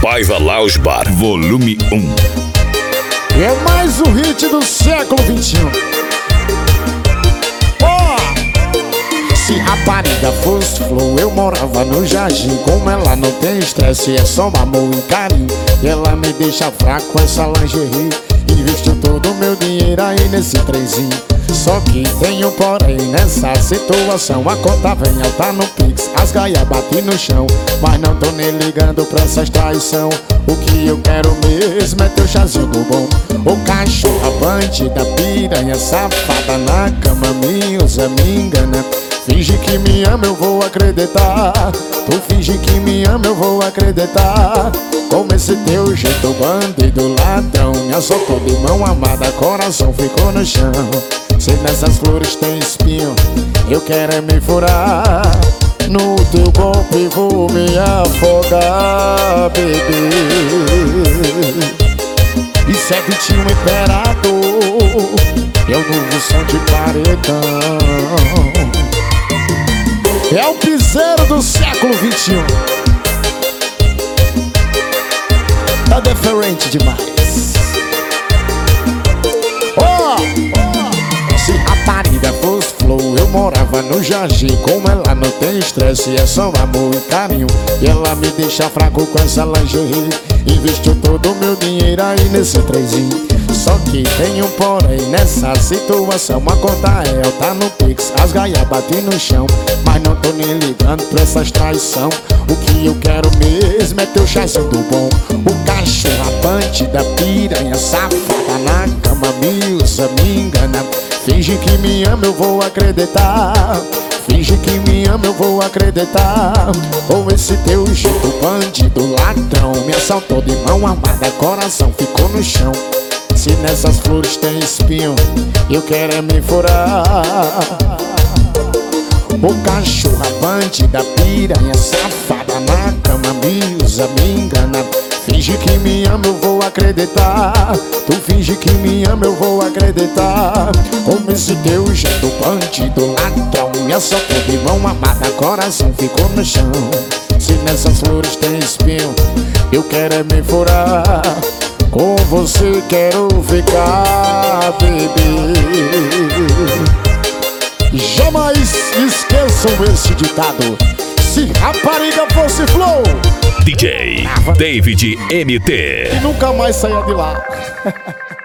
Paiva Lounge Bar, volume 1. É mais um hit do século XXI. Se rapariga fosse flor, eu morava no jardim. Como ela não tem estresse, é só amor e carinho. E ela me deixa fraco com essa lingerie. Investiu todo o meu dinheiro aí nesse trenzinho. Só que tem um porém nessa situação. A conta vem alta no Pix, as gaias batem no chão. Mas não tô nem ligando pra essas traição. O que eu quero mesmo é teu chazinho do bom. O cachorro avante da piranha safada na cama me usa, me engana. Finge que me ama, eu vou acreditar. Tu finge que me ama, eu vou acreditar. Como esse teu jeito bandido ladrão me assoltou de mão amada, coração ficou no chão. Se nessas flores tem espinho, eu quero é me furar. No teu golpe vou me afogar, bebê. Isso é Vitinho Imperador, é o novo som de paredão. É o piseiro do século XXI. Tá diferente demais. Se rapariga fosse flor, eu morava no jardim. Como ela não tem estresse, é só amor e carinho. E ela me deixa fraco com essa lingerie. Investiu todo o meu dinheiro aí nesse trenzinho. Só que tem um porém nessa situação. A conta é alta no Pix, as gaias batem no chão. Mas não tô nem ligando pra essas traição. O que eu quero mesmo é teu chazinho do bom. O cachorro avante da piranha safada na cama me usa, me engana. Finge que me ama, eu vou acreditar. Finge que me ama, eu vou acreditar. Com esse teu jeito bandido ladrão me assaltou de mão armada, coração ficou no chão. Se nessas flores tem espinho, eu quero é me furar. O cachorro avante da piranha safada na cama me usa, me engana. Finge que me ama, eu vou acreditar. Tu finge que me ama, eu vou acreditar. Como esse teu jeito bandido ladrão me assaltou de mão amada, coração ficou no chão. Se nessas flores tem espinho, eu quero é me furar. Com você quero ficar, bebê. Jamais esqueçam esse ditado. Se rapariga fosse flow, DJ David MT, e nunca mais saia de lá.